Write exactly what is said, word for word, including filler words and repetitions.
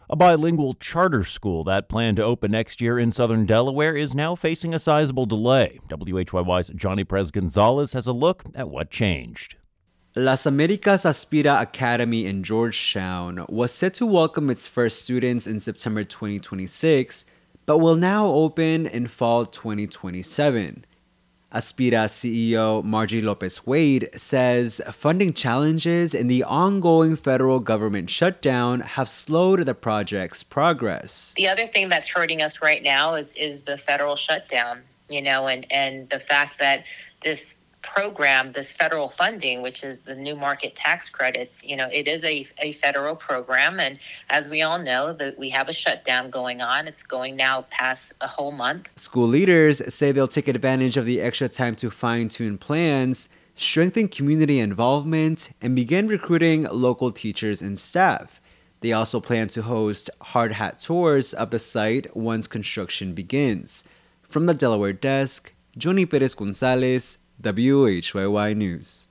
A bilingual charter school that planned to open next year in southern Delaware is now facing a sizable delay. W H Y Y's Johnny Perez Gonzalez has a look at what changed. Las Americas Aspira Academy in Georgetown was set to welcome its first students in September twenty twenty-six, but will now open in fall twenty twenty-seven. Aspira C E O Margie Lopez Wade says funding challenges and the ongoing federal government shutdown have slowed the project's progress. The other thing that's hurting us right now is is the federal shutdown, you know, and, and the fact that this program, this federal funding, which is the new market tax credits, you know, it is a, a federal program. And as we all know, that we have a shutdown going on. It's going now past a whole month. School leaders say they'll take advantage of the extra time to fine-tune plans, strengthen community involvement, and begin recruiting local teachers and staff. They also plan to host hard hat tours of the site once construction begins. From the Delaware desk, Johnny Perez Gonzalez, W H Y Y News.